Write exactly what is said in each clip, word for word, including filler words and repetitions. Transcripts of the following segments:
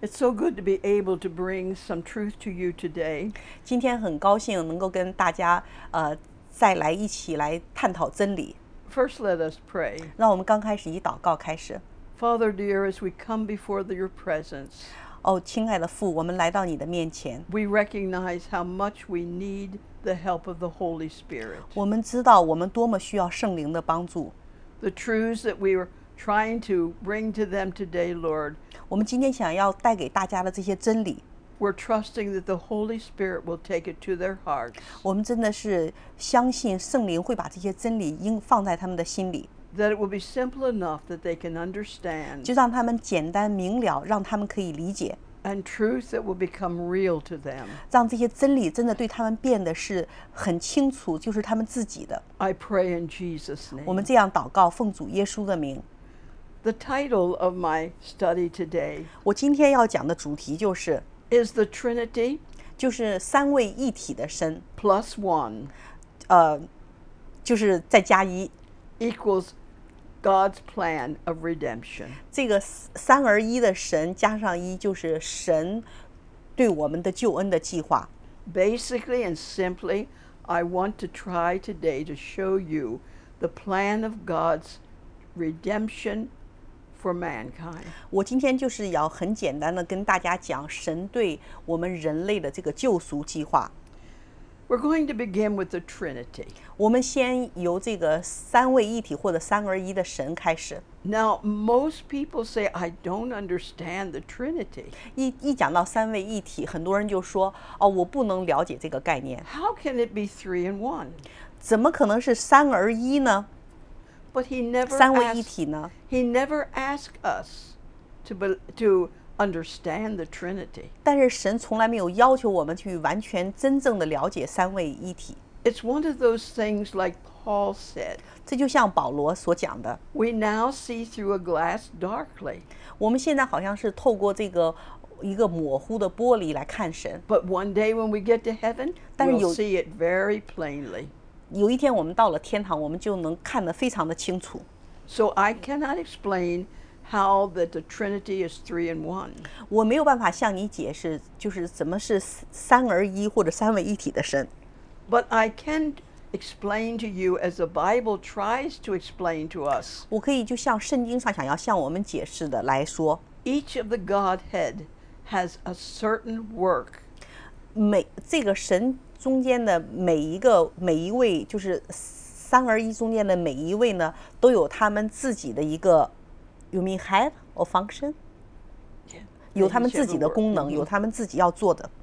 It's so good to be able to bring some truth to you today. 今天很高兴能够跟大家呃再来一起来探讨真理。 First, let us pray. 让我们刚开始以祷告开始。 Father dear, as we come before the, your presence, 哦，亲爱的父，我们来到你的面前， we recognize how much we need the help of the Holy Spirit. 我们知道我们多么需要圣灵的帮助。 The truths that we are trying to bring to them today, Lord, 我们今天想要带给大家的这些真理， we're trusting that the Holy Spirit will take it to their hearts, 我们真的是相信圣灵会把这些真理应放在他们的心里， that it will be simple enough that they can understand, 就让他们简单明了，让他们可以理解， and truth that will become real to them. 让这些真理真的对他们变得是很清楚，就是他们自己的。 I pray in Jesus' 我们 name. 这样祷告，奉主耶稣的名。 The title of my study today 我今天要讲的主题就是 is the Trinity 就是三位一体的神， plus one 呃，就是再加一， equals God's plan of redemption. 这个三而一的神加上一，就是神对我们的救恩的计划。 Basically and simply, I want to try today to show you the plan of God's redemption for mankind. 我今天就是要很简单的跟大家讲神对我们人类的这个救赎计划。 We're going to begin with the Trinity. 我们先由这个三位一体或者三而一的神开始。 Now, most people say, I don't understand the Trinity. 一一讲到三位一体，很多人就说：“哦，我不能了解这个概念， How can it be three and one? 怎么可能是三而一呢？ But he never 三位一 asked, 体呢？ he never asked us to, be, to understand the Trinity. 但是神从来没有要求我们去完全真正的了解三位一体。 It's one of those things like Paul said, 这就像保罗所讲的， we now see through a glass darkly, 我们现在好像是透过这个一个模糊的玻璃来看神， but one day when we get to heaven, 但是 we'll 有- see it very plainly. 有一天我们到了天堂，我们就能看得非常的清楚。 So I cannot explain how that the Trinity is three and one. 我没有办法向你解释，就是怎么是三而一或者三位一体的神。 But I can explain to you as the Bible tries to explain to us. 我可以就像圣经上想要向我们解释的来说， Each of the Godhead has a certain work. 每这个神中间的每一个每一位，就是三而一中间的每一位呢，都有他们自己的一个 ，you mean have or function？ 有他们自己的功能，有他们自己要做的。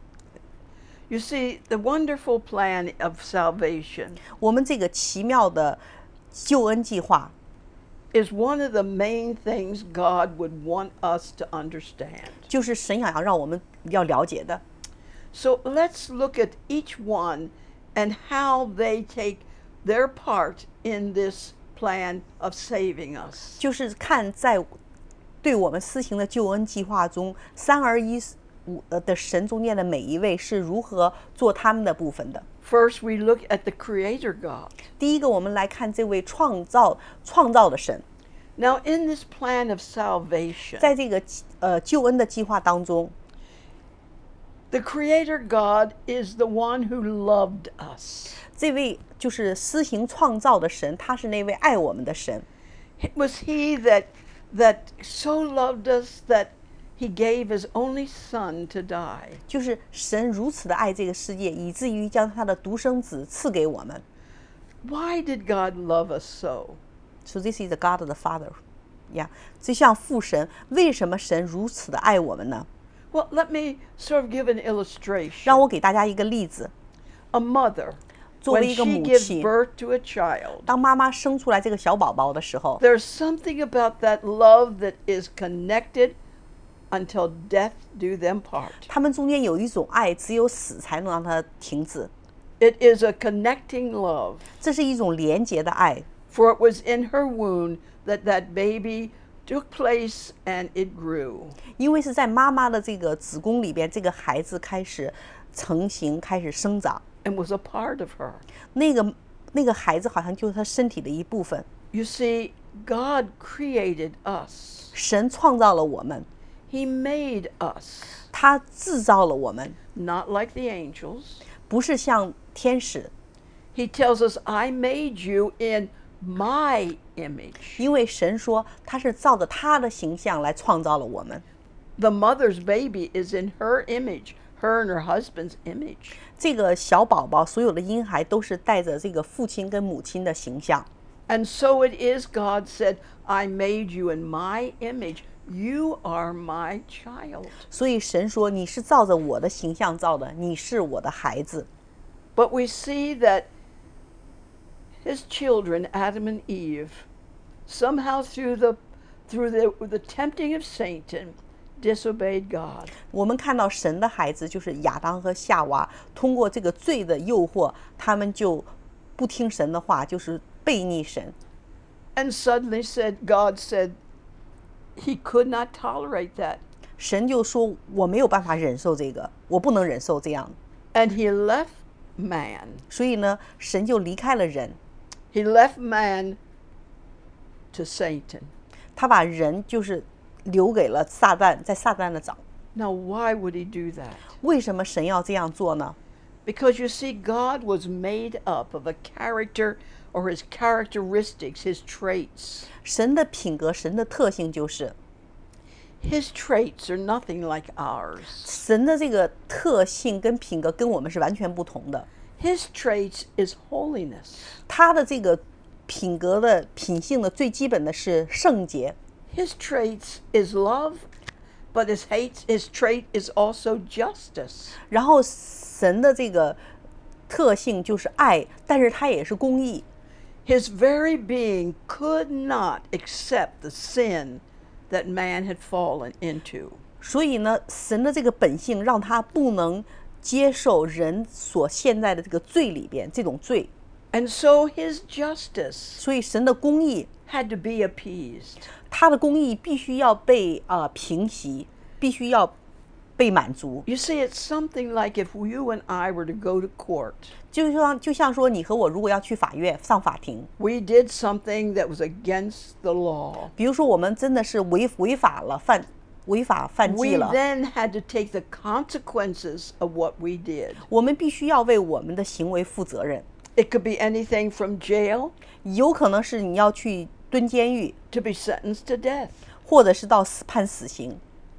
You see, the wonderful plan of salvation 我们这个奇妙的救恩计划， is one of the main things God would want us to understand. 就是神想要让我们要了解的。 So let's look at each one and how they take their part in this plan of saving us. 就是看在对我们施行的救恩计划中，三而一呃的神中间的每一位是如何做他们的部分的。 First, we look at the Creator God. 第一个，我们来看这位创造创造的神， Now, in this plan of salvation, 在这个呃救恩的计划当中， the Creator God is the one who loved us. 这位就是施行创造的神，他是那位爱我们的神。 It was He that that so loved us that He gave His only Son to die. 就是神如此的爱这个世界，以至于将他的独生子赐给我们。 Why did God love us so? So this is the God of the Father， 呀、yeah. 就像父神，为什么神如此的爱我们呢？ Well, let me sort of give an 让 illustration. 我给大家一个例子。 A mother, 作为 when 一个 she 母 gives 亲， birth to a child, 当妈妈生出来这个小宝宝的时候， there's something about that love that is connected until death do them part. 他们中间有一种爱，只有死才能让它停止。 It is a connecting love. 这是一种连结的爱， For it was in her womb that that baby took place and it grew. 因为是在妈妈的这个子宫里边，这个孩子开始成型，开始生长。 And was a part of her. 那个那个孩子好像就是他身体的一部分。 You see, God created us. 神创造了我们， He made us, 他制造了我们， not like the angels. 不是像天使， He tells us, I made you in my image. 因为神说他是照着他的形象来创造了我们。 The mother's baby is in her image, her and her husband's image. 这个小宝宝，所有的婴孩都是带着这个父亲跟母亲的形象。 And so it is, God said, I made you in my image. You are my child. 所以神说你是照着我的形象造的，你是我的孩子。 But we see that his children, Adam and Eve, somehow through the through the, the tempting of Satan, disobeyed God. 我们看到神的孩子就是亚当和夏娃，通过这个罪的诱惑，他们就不听神的话，就是背逆神。 And suddenly said, God said, he could not tolerate that. 神就说我没有办法忍受这个，我不能忍受这样。 And he left man. 所以呢，神就离开了人， He left man to Satan. 他把人就是留给了撒旦，在撒旦的掌。 Now, why would he do that? 为什么神要这样做呢？ Because you see, God was made up of a character or his characteristics, his traits. 神的品格，神的特性就是， His traits are nothing like ours. 神的这个特性跟品格跟我们是完全不同的。 His traits is holiness. 他的这个品格的品性的最基本的是圣洁， His traits is love, but his hate, his trait is also justice. 然后神的这个特性就是爱，但是他也是公义。 His very being could not accept the sin that man had fallen into. 所以呢，神的这个本性让他不能接受人所陷在的这个罪里边这种罪， And so his justice 所以神的公义， had to be appeased. 他的公义必须要被啊、呃、平息，必须要被满足。 You see, it's something like if you and I were to go to court. 就像就像说，你和我如果要去法院上法庭， We did something that was against the law. 比如说我们真的是违违法了，犯违法犯纪 We 了， then had to take the consequences of what we did. 我们必须要为我们的行为负责任。 It could be anything from jail 有可能是你要去蹲监狱， to be sentenced to death. 或者是到死判死刑。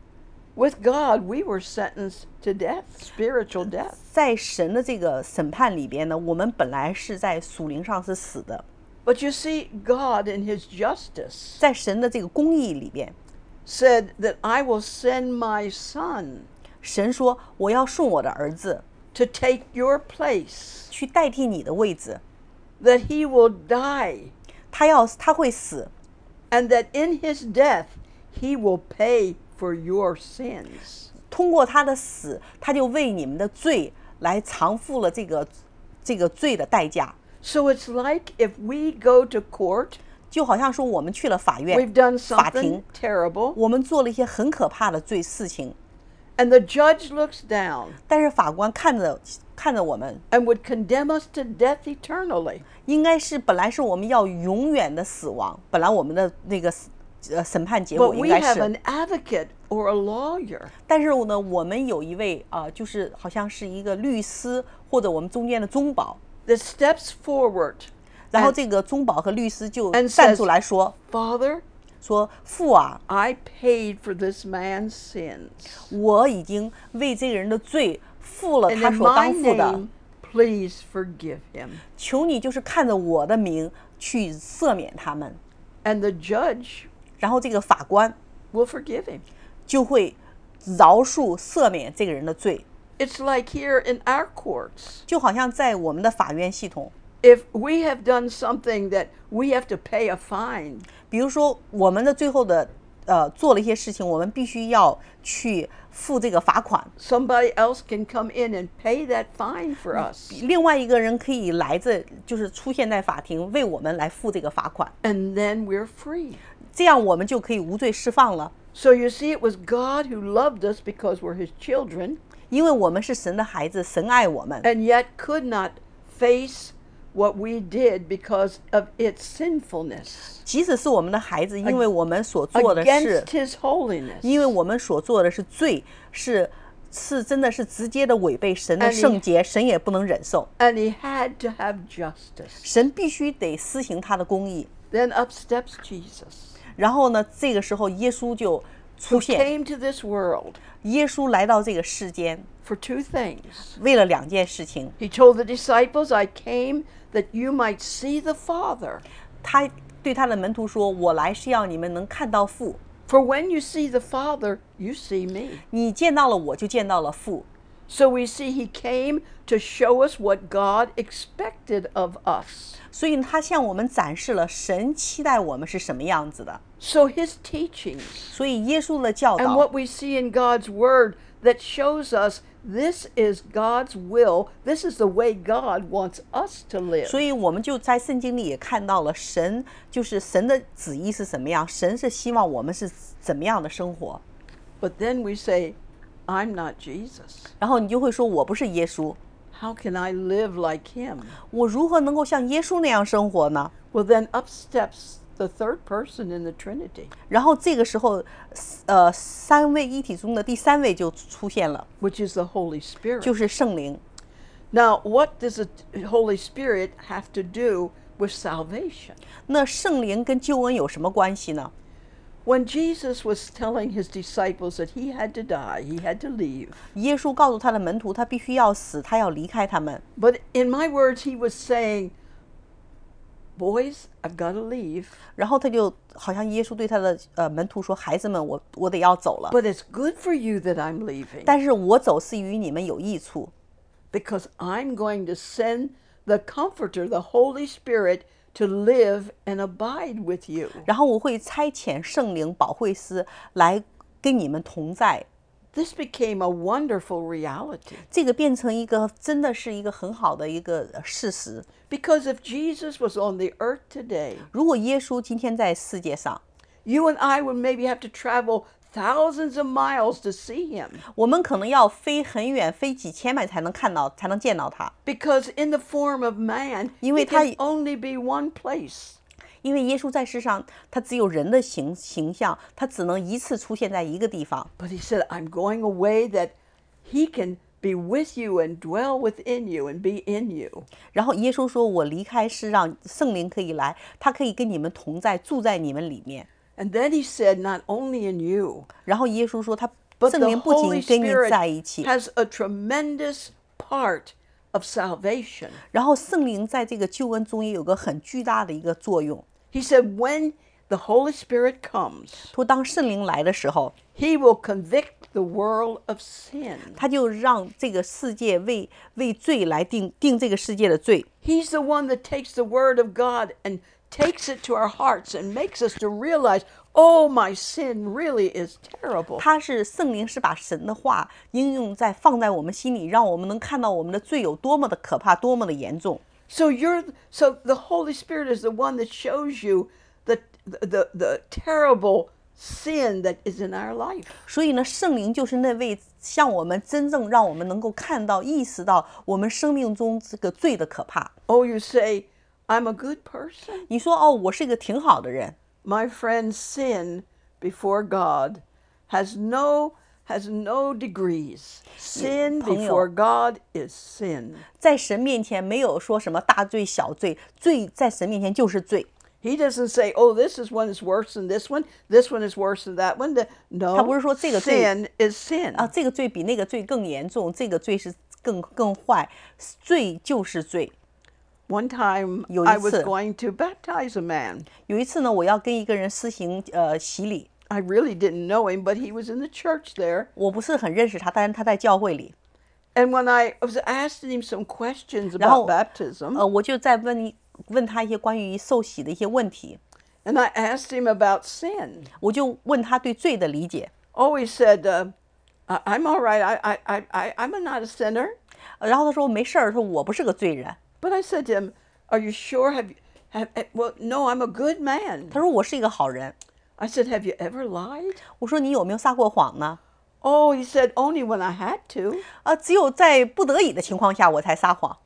With God, we were sentenced to death, spiritual death. 在神的这个审判里边呢，我们本来是在属灵上是死的， But you see, God in his justice 在神的这个公义里边， said that I will send my son 神说我要送我的儿子 to take your place, 去代替你的位置， that he will die, 他要他会死， and that in his death he will pay for your sins. 通过他的死，他就为你们的罪来偿付了这个这个罪的代价。 So it's like if we go to court, 就好像说我们去了法 we've 院、 done 法 something 庭， terrible, 我们做了一些很可怕的罪事情， and the judge looks down 但是法官看着看着我们， and would condemn us to death eternally. 应该是本来是我们要永远的死亡，本来我们的那个呃审判结 But 果应 we 该 have 是， an advocate or a lawyer 但是呢，我们有一位啊、呃就是好像是一个律师或者我们中间的中保， that steps forward 然后 and 这个中保和律师就 and 站 says, 出来说 Father, 说父啊， I paid for this man's sins. 我已经为这个人的罪付了 And 他 in 所 my 当付的， name, please forgive him. 求你就是看着我的名去赦免他们。 And the judge 然后这个法官 will forgive him. 就会饶恕赦免这个人的罪， It's like here in our courts. 就好像在我们的法院系统， If we have done something that we have to pay a fine, 比如说我们的最后的呃做了一些事情，我们必须要去付这个罚款， somebody else can come in and pay that fine for us. 另外一个人可以来这就是出现在法庭为我们来付这个罚款， And then we're free. 这样我们就可以无罪释放了。 So you see, it was God who loved us because we're his children, 因为我们是神的孩子，神爱我们， and yet could not face what we did because of its sinfulness 即使是我们的孩子，因为我们所做的是 against His holiness. 因为我们所做的是罪，是是真的是直接的违背神的 And he- 圣洁，神也不能忍受， And He had to have justice. 神必须得施行他的公义。 Then up steps Jesus, 然后呢，这个时候耶稣就 who 出现， came to this world 耶稣来到这个世间， for two things. 为了两件事情。 He told the disciples, I came that you might see the Father. 他对他的门徒说：“我来是要你们能看到父， For when you see the Father, you see me. 你见到了我，就见到了父。” So we see He came to show us what God expected of us. 所以他向我们展示了神期待我们是什么样子的。 So His teachings 所以耶稣的教 and 导 what we see in God's Word that shows us this is God's will, this is the way God wants us to live. 所以我们就在圣经里也看到了神，就是神的旨意是什么样，神是希望我们是怎么样的生活。 But then we say, I'm not Jesus. 然后你就会说，我不是耶稣， How can I live like Him? 我如何能够像耶稣那样生活呢？ Well, then up steps the third person in the Trinity, 然后这个时候，呃，三位一体中的第三位就出现了， which is the Holy Spirit. 就是圣灵。 Now, what does the Holy Spirit have to do with salvation? 那圣灵跟救恩有什么关系呢？ When Jesus was telling His disciples that He had to die, He had to leave. 耶稣告诉他的门徒，他必须要死，他要离开他们。 But in my words, He was saying, boys, I've got to leave. 然后他就好像耶稣对他的呃门徒说：“孩子们，我我得要走了， But it's good for you that I'm leaving 但是我走是与你们有益处， because I'm going to send the Comforter, the Holy Spirit, to live and abide with you. 然后我会差遣圣灵保惠师来跟你们同在。” This became a wonderful reality 这个变成一个真的是一个很好的一个呃事实。 because if Jesus was on the earth today, 如果耶稣今天在世界上， you and I would maybe have to travel thousands of miles to see Him 我们可能要飞很远，飞几千迈才能看到，才能见到他。 because in the form of man, 因为 He 他- can only be one place. 因为耶稣在世上，他只有人的形形象，他只能一次出现在一个地方。 But He said, I'm going away that He can be with you and dwell within you and be in you. 然后耶稣说：“我离开是让圣灵可以来，他可以跟你们同在，住在你们里面。” And then He said, not only in you, 然后耶稣说，他 but 圣 the 灵不仅 Holy 跟你在一 Spirit 起， has a tremendous part of salvation. 然后圣灵在这个救恩中也有个很巨大的一个作用。 He said, when the Holy Spirit comes, 说当圣灵来的时候， He will convict the world of sin. 他就让这个世界为为罪来定定这个世界的罪。 He's the one that takes the Word of God and takes it to our hearts and makes us to realize, oh, my sin really is terrible. 他是圣灵，是把神的话应用在放在我们心里，让我们能看到我们的罪有多么的可怕，多么的严重。 So you're so the Holy Spirit is the one that shows you the the the terrible sin that is in our life. 所以呢，圣灵就是那位向我们真正让我们能够看到、意识到我们生命中这个罪的可怕。 Oh, you say, I'm a good person. 你说哦，我是一个挺好的人， My friend, sin before God has no has no degrees. Sin 朋友。 before God is sin. 在神面前没有说什么大罪小罪，罪在神面前就是罪。 He doesn't say, oh, this is one is worse than this one, this one is worse than that one. The- 他不是 No, 说这个罪- sin is sin. 啊，这个罪比那个罪更严重，这个罪是更更坏，罪就是罪。 One time 有一 I was 次。 going to baptize a man. 有一次呢，我要跟一个人施行呃洗礼， I really didn't know him, but he was in the church there. 我不是很认识他，但是他在教会里。 And when I was asking him some questions 然后 about baptism, 呃，我就在问一问他一些关于受洗的一些问题， and I asked him about sin. 我就问他对罪的理解。 Oh, he said, uh, I- I'm all right. I, I, I, I, I'm not a sinner. 呃然后他说没事儿，说我不是个罪人。 But I said to him, Are you sure? Have you, have, eh, well, no, I'm a good man. 他说我是一个好人。 I said, Have you ever lied? 我说你有没有撒过谎呢？ Oh, he said, Only when I had to. 啊，只有在不得已的情况下我才撒谎。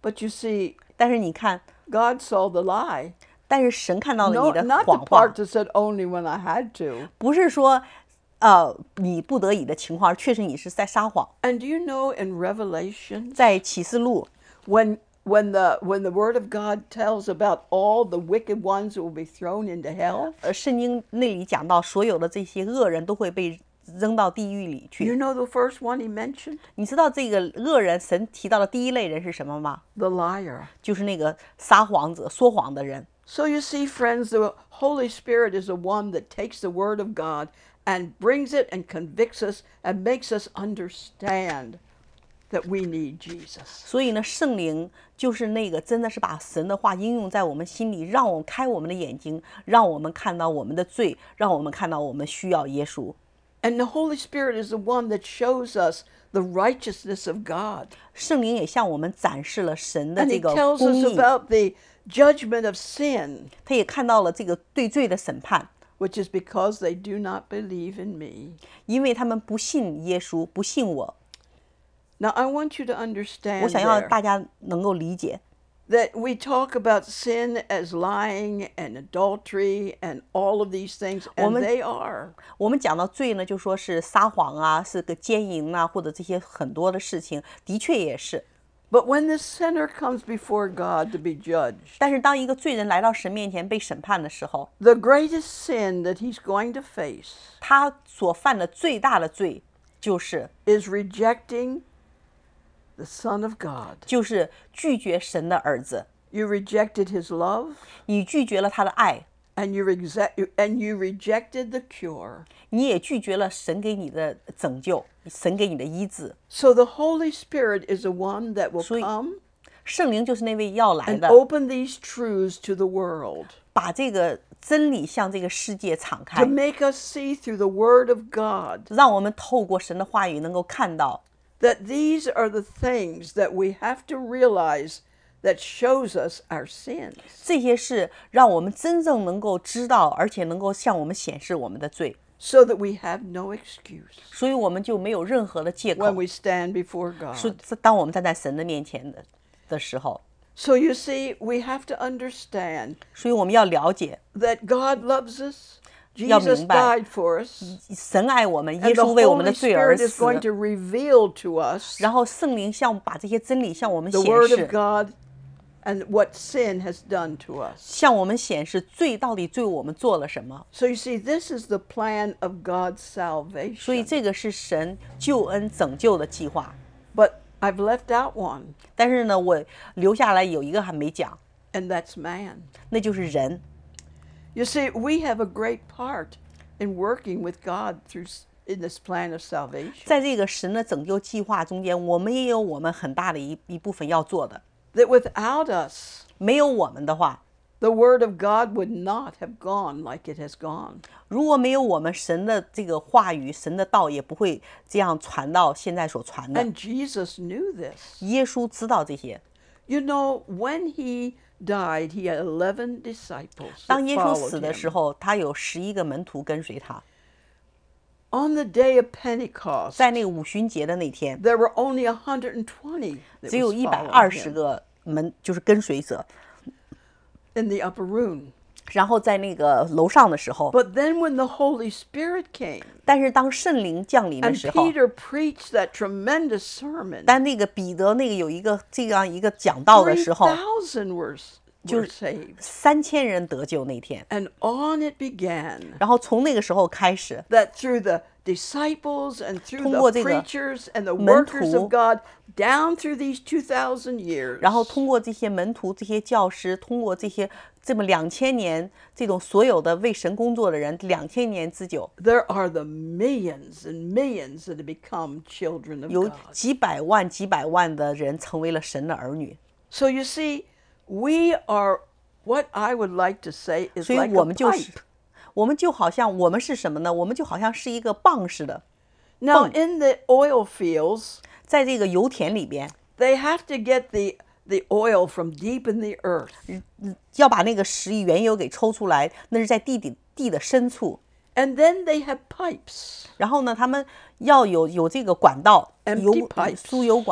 But you see, 但是你看， God saw the lie. 但是神看到了 No, 你的 not the 谎话， part that said only when I had to. 不是说，呃，你不得已的情况，确实你是在撒谎。 And do you know in Revelation, 在启示录， when when the when the Word of God tells about all the wicked ones who will be thrown into hell, 呃，圣经那里讲到，所有的这些恶人都会被扔到地狱里 you 去。 know the first one he mentioned? 你知道这个恶人，神提到的第一类人是什么吗？ The liar. 就是那个撒谎者、说谎的人。 So you see, friends, the Holy Spirit is the one that takes the Word of God and brings it and convicts us and makes us understand that we need Jesus. 所以呢，圣灵就是那个真的是把神的话应用在我们心里，让我们开我们的眼睛，让我们看到我们的罪，让我们看到我们需要耶稣。 And the Holy Spirit is the one that shows us the righteousness of God. 圣灵也向我们展示了神的 And 这 he 个 tells 公 us 义， about the judgment of sin, 他也看到了这个对罪的审判， which is because they do not believe in me. 因为他们不信耶稣，不信我。 Now, I want you to 我 understand 想要 there 大家能够理解， that we talk about sin as lying and adultery and all of these things, and Woman- they are. 我们讲到罪呢，就说是撒谎啊，是个奸淫啊，或者这些很多的事情，的确也是。 But when the sinner comes before God to be judged, 但是当一个罪人来到神面前被审判的时候， the greatest sin that he's going to face 他所犯的最大的罪就是 is rejecting the Son of God. 就是拒绝神的儿子， You rejected his love, 你拒绝了他的爱， and you, rexe- and you rejected the cure. 你也拒绝了神给你的拯救，神给你的医治。 So the Holy Spirit is the one that will 所以 come 圣灵就是那位要来 and 的， open these truths to the world, 把这个真理向这个世界敞 to 开， make us see through the Word of God 让我们透过神的话语能够看到， that these are the things that we have to realize that shows us our sins. 这些是让我们真正能够知道，而且能够向我们显示我们的罪， So that we have no excuse 所以我们就没有任何的借 when 口。 we stand before 是 God. 当我们站在神的面前的的时候， So you see, we have to understand 所以我们要了解， that God loves us. 要 Jesus 明白 died for us. 神爱我们，耶 And the 稣为我们的 Holy 罪而 Spirit is 死， going to reveal to us 然后圣灵向把这些真理向我们 the 显 Word of 示， God and what sin has done to us. 向我们显示罪到底对我们做了什么。 So you see, this is the plan of God's 所以 salvation. 这个是神救恩拯救的计划。 But I've left out one, 但是呢，我留下来有一个还没讲， and that's man. 那就是人。 You see, we have a great part in working with God through s- in this plan of salvation. 在这个神的拯救计划中间，我们也有我们很大的一一部分要做的。 That without us, 没有我们的话， the Word of God would not have gone like it has gone. 如果没有我们，神的这个话语、神的道也不会这样传到现在所传的。 And Jesus knew this. 耶稣知道这些。 You know, when he died, he had eleven disciples 当 that 耶稣 followed 死的 him. 时候，他有十一个门徒跟随他。 On the day of Pentecost, 在那个五旬节的那天， there were only one hundred twenty that 只有 was 一百 following 二十 him 个门，就是跟随者。 in the upper room. 然后在那个楼上的时候， But then when the Holy Spirit came 但是当圣灵降临的 and 时候， Peter preached that tremendous sermon, 当那个彼得那个有一个这样一个讲道的时候， three thousand were, were saved. 三千人得救那天。 And on it began 然后从那个时候开始， that through the disciples and through 通过 the 这个 preachers and the 门 workers 徒 of God down through these two thousand years, 然后通过这些门徒、这些教师，通过这些这么两千年这种所有的为神工作的人，两千年之久， there are the millions and millions that have become children of 有 God. 几百万、几百万的人成为了神的儿女。 So you see, we are what I would like to say is 所以 like 我 a 们就是 pipe. 我们就好像我们是什么呢？我们就好像是一个棒似的， Now, in the oil fields, 在这个油田里边， they have to get the the oil from deep in the earth. 要把那个石原油给抽出来，那是在地底地的深处。 And then they have pipes. 然后呢，他们要有有这个管道， Empty 油 pipes 输油管，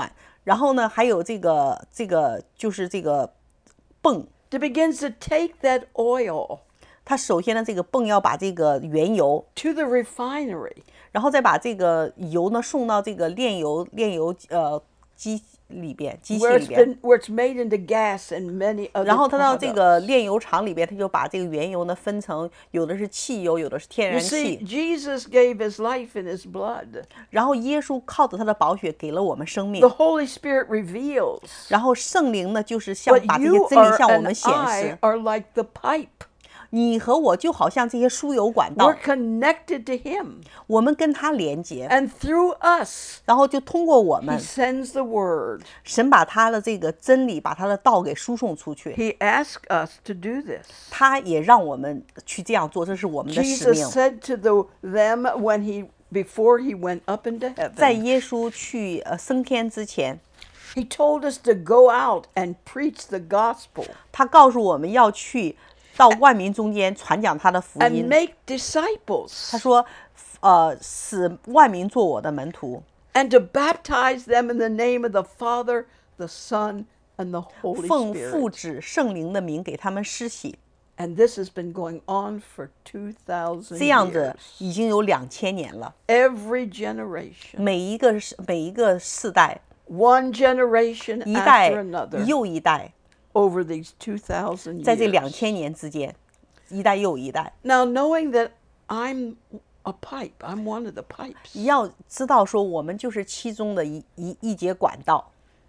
然后呢，还有这个这个就是这个泵， that begins to take that oil 它首先呢，这个泵要把这个原油， to the refinery 然后再把这个油呢送到这个炼油炼油呃机里边，机器 where 里 it's 边。 been where it's made into gas and many other 然后它到这 products. 个炼油厂里边，它就把这个原油呢分成，有的是汽油，有的是天 You 然 see, 气。 Jesus gave his life in his blood. 然后耶稣靠着他的宝血给了我们生命 The， Holy Spirit reveals. 然后圣灵呢就是像 But 把这些 you 真理 are 向我 and 们显 I 示。 are like the pipe. 你和我就好像这些输油管道 We're，connected to him. 我们跟他连接， And through us, 然后就通过我 he 们， sends the word. 神把他的这个真理，把他的道给输送出去。 He asked us to do this. 他也让我们去这样做，这是我们的使 Jesus 命。 said to the, them when he before he went up into 在 heaven, 耶稣去呃升天之前， he told us to go out and preach the gospel 他告诉我们要去到万民中间传讲他的福 and 音。 make disciples 他说，呃，使万民做我的门徒， and to baptize them in the name of the Father, the Son, and the Holy 奉父 Spirit. 子圣灵的名给他们施洗。 And this has been going on for two thousand 这样子 years. 已经有两千年了。 Every generation, 每一个世每一个世代， one generation 一代 after another, 又一代， over these two thousand 在这两 years. 千年之间，一代又一代。 Now, knowing that I'm a pipe, I'm one of the pipes, 要知道说，我们就是其中的一一一节管道。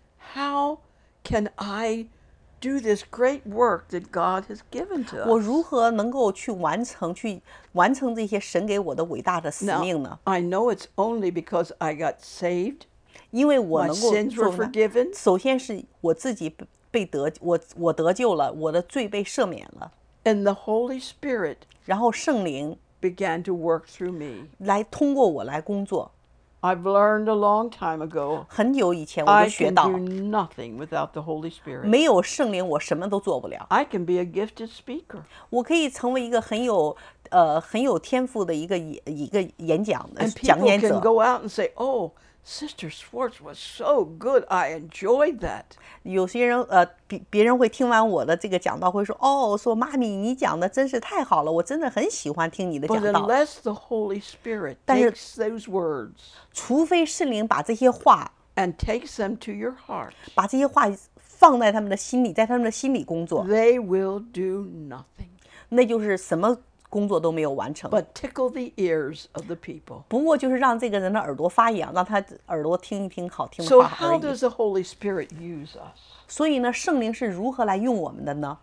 how can I do this great work that God has given to 我 us? 如何能够去完成去完成这些神给我的伟大的使 Now, 命呢？ I know it's only because I got saved, 因为我 my 能够 sins 做 were 呢 forgiven, 首先是我自己被被得我我得救了，我的罪被赦免了， and the Holy Spirit 然后圣灵 began to work through me. 来通过我来工作。 I've learned a long time ago 很久以前我 I 就学 can 到， do nothing without the Holy Spirit. 没有圣灵我什么都做不了。 I can be a gifted speaker, 我可以成为一个很有呃很有天赋的一个演一个演讲的 and 讲 people 演 can 者。 go out and say, "Oh, Sister Swartz was so good. I enjoyed that." 有些人呃，别别人会听完我的这个讲道，会说：“哦，说妈咪，你讲的真是太好了，我真的很喜欢听你的 But 讲道。” unless the Holy Spirit 但是- takes those words 除非圣灵把这些话， and takes them to your heart, 把这些话放在他们的心里，在他们的心里工作， they will do nothing 那就是什么工作都没有完成。 but tickle the ears of the people. 不过就是让这个人的耳朵发痒，让他耳朵听一听好听的 So 话而 how 已。 does the Holy Spirit use us? 所以呢，圣灵是如何来用我们的呢？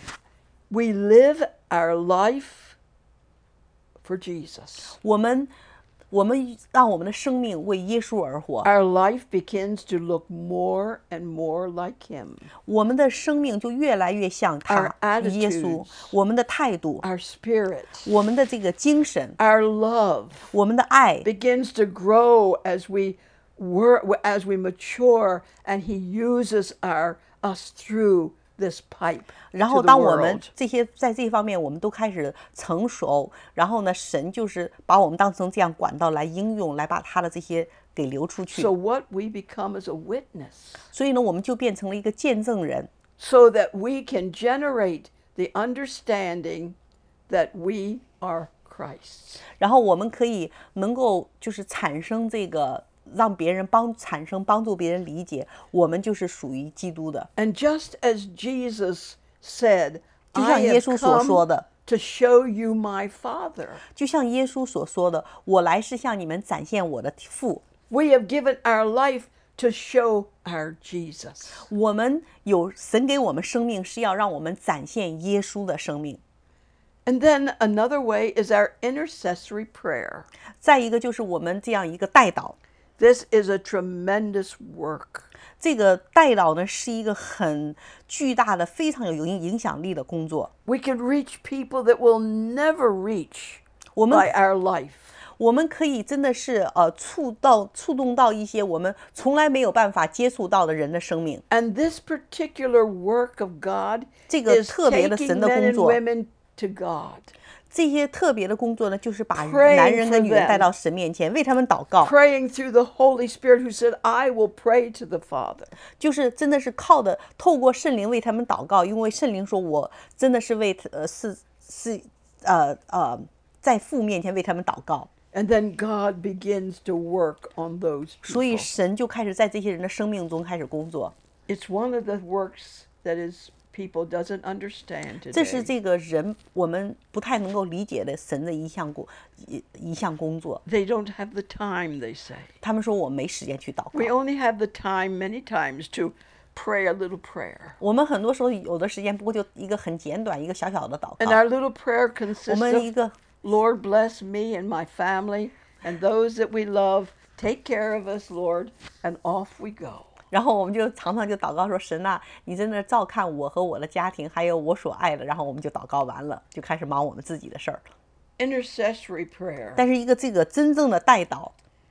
We live our life for Jesus. 我们，我们让我们的生命为耶稣而活， Our life begins to look more and more like Him. 我们的生命就越来越像 Our 他，耶稣 attitudes.。 我们的态度， Our spirit, 我们的这个精神， our love 我们的爱， begins to grow as we work, as we mature, and He uses our us through this pipe 然 to 后 the 当我们 world. 这些在这方面我们都开始成熟，然后呢，神就是把我们当成这样管道来应用，来把他的这些给流出去 So。what we become is a witness, 所以呢，我们就变成了一个见证人， so that we can generate the understanding that we are Christ's. 然后我们可以能够就是产生这个让别人帮产生帮助别人理解，我们就是属于基督的。 And just as Jesus said, 就 I 像耶 have 稣所说 come 的， to show you my Father. 就像耶稣所说的，我来是向你们展现我的父。 We have given our life to show our Jesus. 我们有神给我们生命，是要让我们展现耶稣的生命。 And then another way is our intercessory prayer. 再一个就是我们这样一个代祷， This is a tremendous work. 这个代祷呢是一个很巨大的、非常有影影响力的工作。 We can reach people that will never reach 我们 by our life. 我们可以真的是呃触到触动到一些我们从来没有办法接触到的人的生命。 And this particular work of God 这个 is 特别的 taking 神的 men 工 and 作， women to God. 这些特别的工作呢，就是把 Praying 男人跟 for 女人 them 带到神面前，为他们祷告， praying through the Holy Spirit who said, I will pray to the Father. 就是真的是靠的透过圣灵为他们祷告，因为圣灵说我真的是为呃是是呃呃在父面前为他们祷告， And then God begins to work on those 所以 people. 神就开始在这些人的生命中开始工作。 It's one of the works that is people doesn't understand 这是 today. 这个人我们不太能够理解的神的一项工一一项工作。 They don't have the time, they say. 他们说我没时间去祷 We 告。 only have the time many times to pray a little prayer. 我们很多时候有的时间不过就一个很简短一个小小的祷 And 告。 our little prayer 我 consists 们一 of, 个 Lord, bless me and my family and those that we love. Take care of us, Lord, and off we go. 然后我们就常常就祷告说神啊，你真的照看我和我的家庭，还有我所爱的。然后我们就祷告完了，就开始忙我们自己的事儿。 Intercessory prayer 但是一个这个真正的代祷，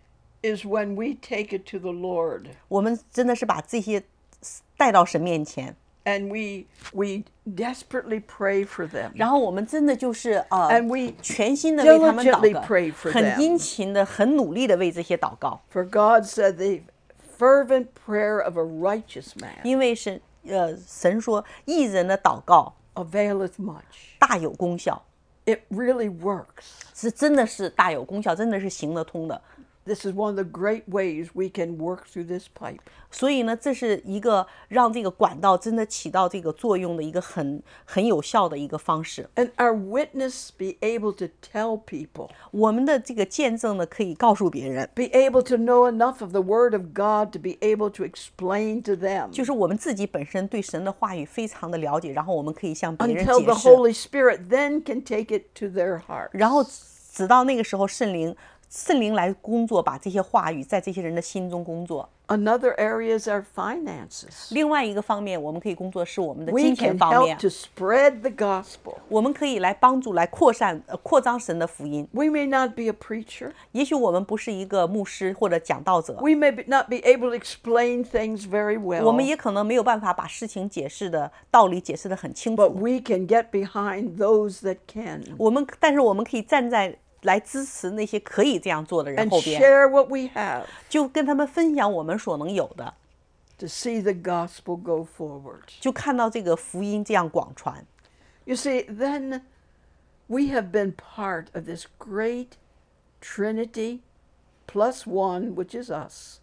is when we take it to the Lord 我们真的是把这些带到神面前， and we we desperately pray for them. 然后我们真的就是呃 And we 全心的为他们祷 diligently 告， pray for 很 them. 殷勤的、很努力的为这些祷告， For God said the fervent prayer of a righteous man 因为神呃神说义人的祷告 availeth much. 大有功效， It really works. 是真的是大有功效，真的是行得通的。 This is one of the great ways we can work through this pipe. 所以呢，这是一个让这个管道真的起到这个作用的一个很很有效的一个方式。 And our witness be able to tell people, 我们的这个见证呢，可以告诉别人， be able to know enough of the Word of God to be able to explain to them 就是我们自己本身对神的话语非常的了解，然后我们可以向别人 until 解 the 释， Holy Spirit then can take it to their heart. 然后直到那个时候，圣灵圣灵来工作，把这些话语在这些人的心中工作。 Another area is our finances. 另外一个方面，我们可以工作是我们的 We 金钱 can 方 help 面， to spread the gospel. 我们可以来帮助来扩散呃扩张神的福音。 We may not be a preacher. 也许我们不是一个牧师或者讲道者， We may be, not be able to explain things very 我们 well, 也可能没有办法把事情解释的道理解释的很清 but 楚。 we can get behind those that can 我们但是我们可以站在来支持那些可以这样做的人 and 后边， share what we have 就跟他们分享我们所能有的， to see the gospel go forward. 就看到这个福音这样广传。 You see, then we have been part of this great Trinity plus one, which is us,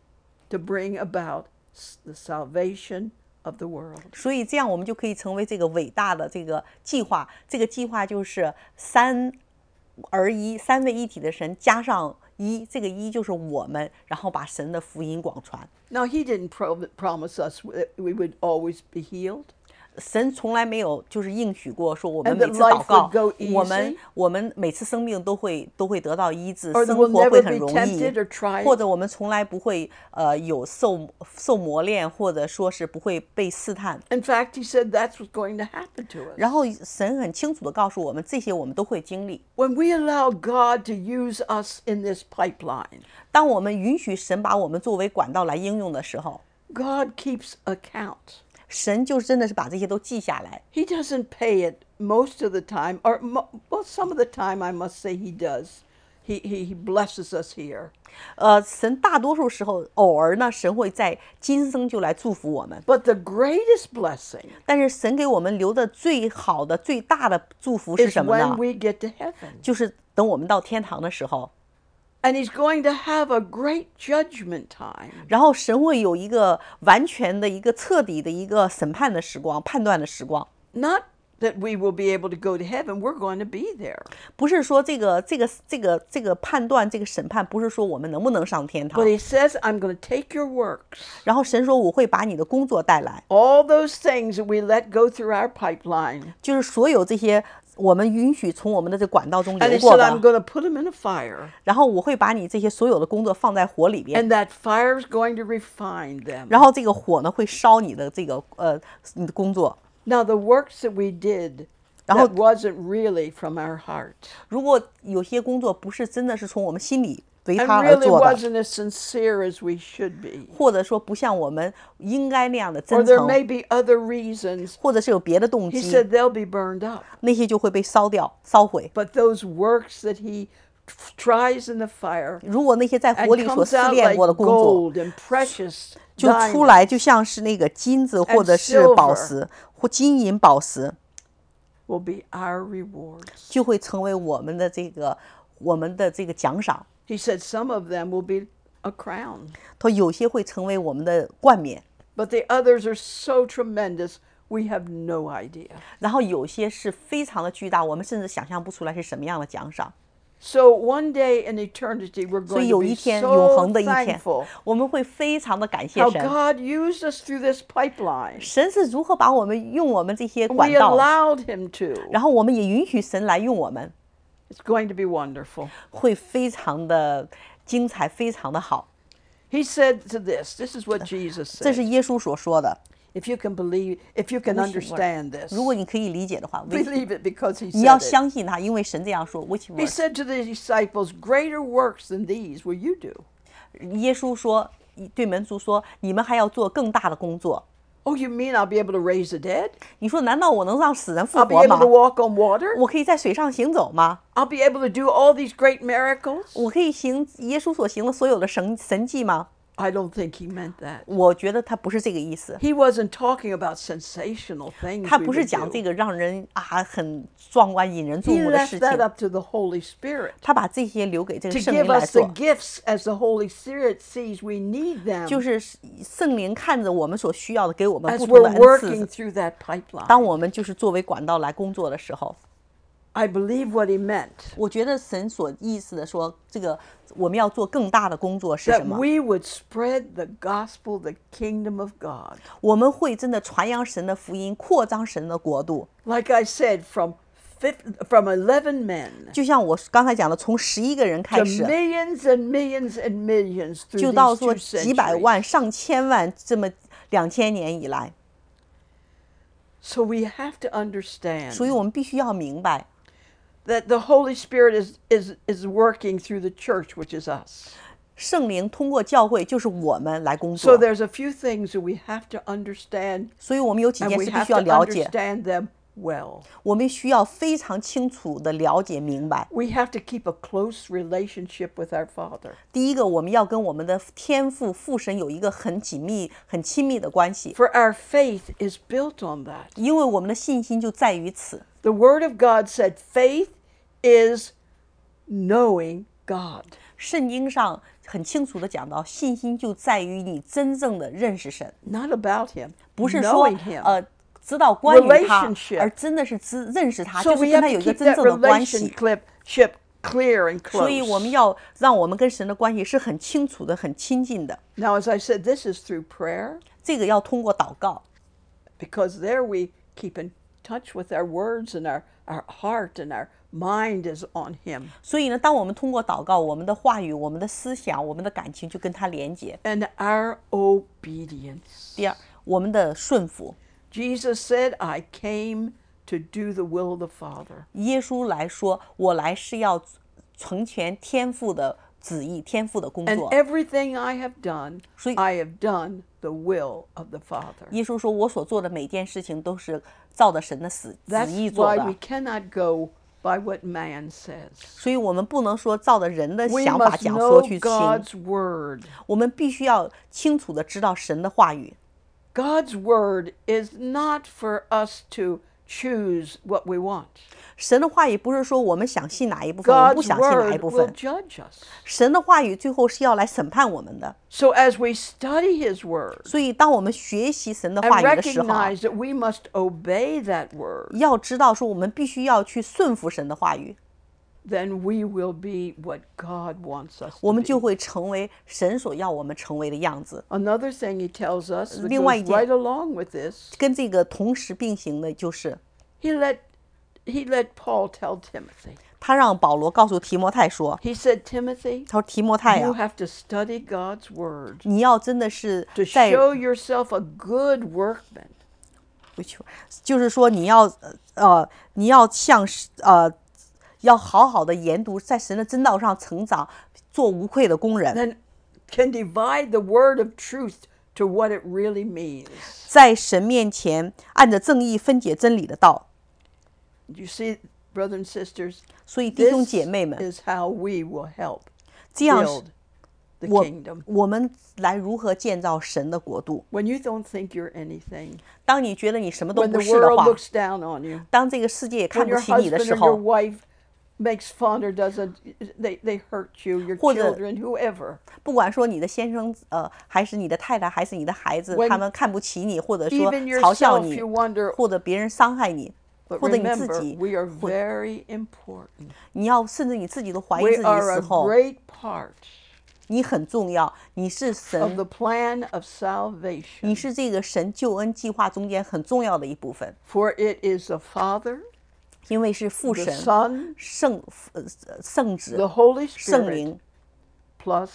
to bring about s- the salvation of the world. 所以这样我们就可以成为这个伟大的这个计划。这个计划就是三而一，三位一体的神加上一，这个一就是我们，然后把神的福音广传。 Now, he didn't pro- promise us that we would always be healed. 神从来没有就是应许过说我们 And 每 that 次祷 life 告 would go， 我们 easy 我们每次生病都会都会得到医治， Or 生 that we'll 活会 never 很 be 容易 tempted or，tried. 或者我们从来不会呃有受受磨练，或者说是不会被试探。 In fact, he said that's what's going to happen to us. 然后神很清楚的告诉我们，这些我们都会经历。 When we allow God to use us in this pipeline, 当我们允许神把我们作为管道来应用的时候， God keeps account. 神就真的是把这些都记下来。 He doesn't pay it most of the time, or mo- well, some of the time I must say he does. He, he, he blesses us here. 呃，神大多数时候偶尔呢，神会在今生就来祝福我们。 But the greatest blessing 但是神给我们留的最好的、最大的祝福是 is 什么 when 呢？ we get to heaven. 就是等我们到天堂的时候， And he's going to have a great judgment time. 然后神会有一个完全的一个彻底的一个审判的时光、判断的时光。 Not that we will be able to go to heaven, we're going to be there. 不是说这个这个这个这个判断、这个审判，不是说我们能不能上天堂 But。he says, I'm going to take your works, 然后神说我会把你的工作带来， all those things that we let go through our pipeline. 就是所有这些我们允许从我们的这管道中 And 流 he 过 said, I'm 的， going to put them in a fire. 然后我会把你这些所有的工作放在火里边， And that fire is going to refine them. 然后这个火呢会烧你的这个呃你的工作。 Now, the works that we did, 然后- that wasn't really from our heart. 如果有些工作不是真的是从我们心里为 and 他而 really 做的， wasn't as sincere as we should be. 或者说不像我们应该那样的 Or 真 there 诚， may be other reasons. 或者是有别的动 He 机， said they'll be burned up. 那些就会被烧掉、烧毁。 But those works that he f- tries in the fire 如果那些在火 and 里所 comes 试 out 炼 like 过的工作， gold and precious 就出 diamonds 来就像是那个金子或者是宝石或金银宝石， will be our rewards. 就会成为我们的这个我们的这个奖赏。 He said some of them will be a crown, 他有些会成为我们的冠冕， but the others are so tremendous we have no idea. 然后有些是非常的巨大，我们甚至想象不出来是什么样的奖赏。 So one day in eternity, we're 所以 going to 有 be 一天，永 so 恒的一天 thankful ， 我们会非常的感谢 how 神。 God used us through this pipeline. 神是如何把我们用我们这些 We 管道， allowed Him to. 然后我们也允许神来用我们， It's going to be wonderful. 会非常的精彩，非常的好。 He said to this, this is what Jesus 这 said. 是耶稣所说的。 If you can believe, if you can Which word? understand this, 如果你可以理解的话，为 believe it because He 你要 said it. 相信他，因为神这样说。Which He word？ said to the disciples, greater works than these will you do. 耶稣说，对门徒说，你们还要做更大的工作。 Oh, you mean I'll be able to raise the dead? 你说，难道我能让死人复 I'll be 活 able 吗 to？walk on water? 我可以在水上行走吗？ I'll be able to do all these great miracles? 我可以行耶稣所行的所有的神神迹吗？ I don't think he meant that. 我觉得他不是这个意思， He wasn't talking about sensational things 他 we 不是 would 讲这 do. 个让人啊很壮观、引人注 He 目的 left 事 that 情， up to the Holy Spirit 他把这些留给这 to 个圣灵 give 来 us the 做， gifts as the Holy Spirit sees we need them 就是圣灵看着我们所需要的，给我们 as 不同的 we're 恩 working 赐。 through that pipeline. 当我们就是作为管道来工作的时候， I believe what he meant, 我觉得神所意思的说，这个我们要做更大的工作是 that 什么？ we would spread the gospel, the kingdom of God. 我们会真的传扬神的福音，扩张神的国度。 Like I said, from fif- from eleven men 就像我刚才讲的，从十一个人 to 开始， millions and millions and millions 就 through 到 these 说 two 几百 centuries. 万、上千万，这么两千年以来， So we have to understand 所以我们必须要明白， that the Holy Spirit is, is, is working through the church, which is us. 圣灵通过教会就是我们来工 So 作， there's a few things that we have to understand, 所以我们有几 and 件 we 事必 have 须要 to 了解， understand them well. 我们需要非常清楚的了解明白。 We have to keep a close relationship with our Father. 第一个，我们要跟我们的天父父神有一个很紧密、很亲密的关系， For our faith is built on that. 因为我们的信心就在于此。 The Word of God said faith is knowing God. 圣经上很清楚的讲到，信心就在于你真正的认识神， Not about Him, 不是说 knowing Him. 呃知道关于他 Relationship， 而真的是知认识他， So 就是 we 跟 have 他 to 有一个 keep 真 that 正的关系。 relationship clear and 所以我们 close. 要让我们跟神的关系是很清楚的、很亲近的。 Now, as I said, this is through prayer, 这个要通过祷告， because there we keep in touch with our words and our, our heart and our mind is on Him. 所以呢，当我们通过祷告，我们的话语、我们的思想、我们的感情就跟他连接。 And our obedience. 第二，我们的顺服。 Jesus said, I came to do the will of the Father. 耶稣来说：“我来是要成全天父的旨意，天父的工 And 作。” everything I have done, 所以 I have done the will of the Father. 耶稣说：“我所做的每件事情都是照着神的旨旨 That's 意做 why 的 we。cannot go by what man says. 所以我们不能说照着人的 We 想法 must 讲说 know 去行， God's word. 我们必须要清楚的知道神的话语。 God's word is not for us to choose what we want. 神的话语不是说我们想信哪一部分，我们不 God's 想信哪一 word 部 will 分。 judge us. 神的话语最后是要来审判我们的。 So as we study His word 所以，当我们学习神的 and 话语的时候， recognize that we must obey that word, 要知道说我们必须要去顺服神的话语， then we will be what God wants us 我 to 们就 be. 会成为神所要我们成为的样子。 Another thing He tells us that 另外一 goes 件- right along with this, 跟这个同时并行的就是， He let He let Paul tell Timothy. 他让保罗告诉提摩太说 He said, Timothy, 他说提摩太 you 呀、 have to study God's word 你要真的是 to 在 show yourself a good workman. 就是说你要呃你要像是呃要好好的研读，在神的真道上成长， 做无愧的工人， then can divide the word of truth to what it really means. 在神面前按着正义分解真理的道。 You see, brothers and sisters, 所以弟兄 this 姐妹们， is how we will help 这样 build the 我 kingdom. 我们来如何建造神的国度？ When you don't think you're anything, 当你觉得你什么都 when 不 the 是的 world 话， looks down on you, 当这个世界也 when 看不 your 起你的 husband 时 or your 候， wife makes fun or doesn't, they, they hurt you, your 或者- children, whoever. 不管说你的先生呃，还是你的太太，还是你的孩子， When 他们看不起你，或者说 Even 嘲笑 yourself, 你 you，wonder, 或者别人伤害你， but 或者你自 remember, 己， we are very important. 你要甚至你自己都怀疑 We 自己的 are 时 a 候， great part 你很重要，你是 of 神， the plan of salvation. 你是这个神救恩计划中间很重要的一部分， For it is the Father, 因为是父 the 神、 Son, 圣呃圣子、 the Holy 圣 Spirit, 灵 plus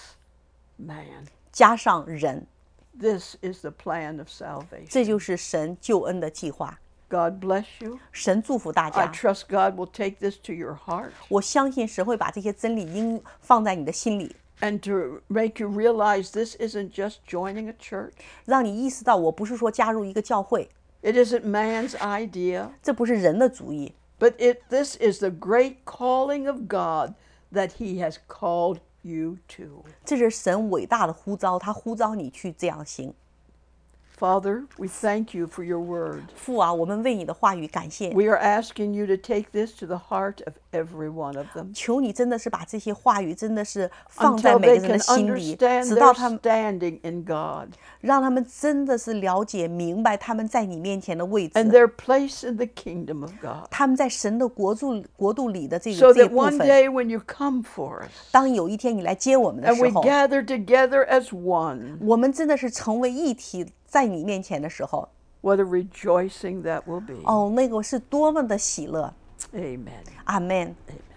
man. 加上人， This is the plan of salvation. 这就是神救恩的计划。 God bless you. 神祝福大 I 家， trust God will take this to your heart 我相信神会把这些真理应放在你的心里， and to make you realize this isn't just joining a church. 让你意识到，我不是说加入一个教会， It isn't man's idea, 这不是人的主意， but it this is the great calling of God that he has called you to. 这是神伟大的呼召，他呼召你去这样行。 Father, we thank you for your word. 父啊，我们为你的话语感谢， We are asking you to take this to the heart of every one of them 求你真的是把这些话语真的是放在 until 每个 they 人的 can 心里， understand 直 their 到他们 standing in God 让他们真的是了解明白他们在你面前的位 and 置， their place in the kingdom of God. 他们在神的国度国度里的这 So 个这 that 部 one 分。 day when you come for us 当有一天你来接我们的 and 时 we 候， gather together as one, 我们真的是成为一体，在你面前的时候， what a rejoicing that will be. 哦，那个是多么的喜乐！ Amen. 阿门。 Amen.